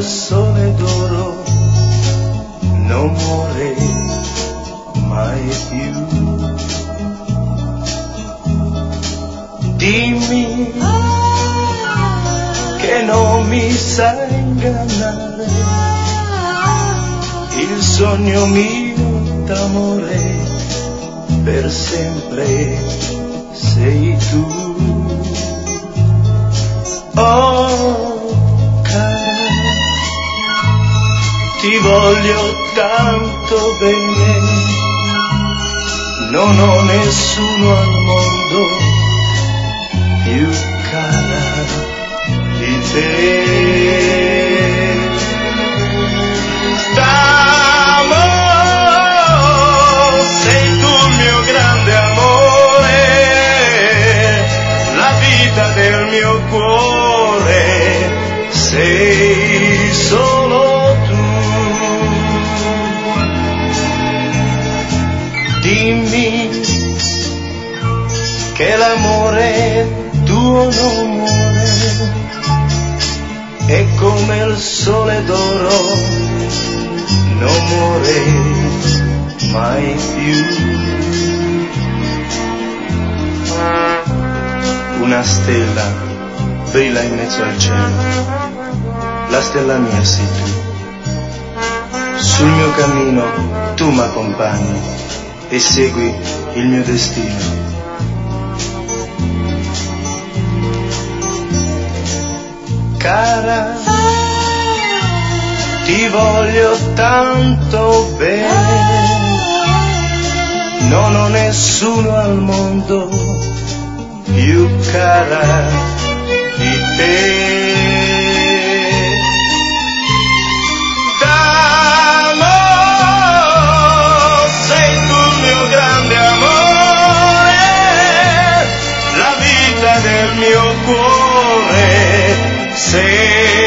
il sole d'oro non muore mai più. Dimmi che non mi sai ingannare, il sogno mio d'amore per sempre sei tu. Oh cara, ti voglio tanto bene, non ho nessuno al mondo più cara di te. T'amo, sei tu il mio grande amore, la vita del mio cuore, sei solo tu. Dimmi che l'amore tuo non muore, è come il sole d'oro, non muore mai più. Una stella brilla in mezzo al cielo, la stella mia sei tu. Sul mio cammino tu m'accompagni e segui il mio destino. Cara, ti voglio tanto bene, non ho nessuno al mondo più cara di te. T'amo, sei tu il mio grande amore, la vita del mio cuore, sei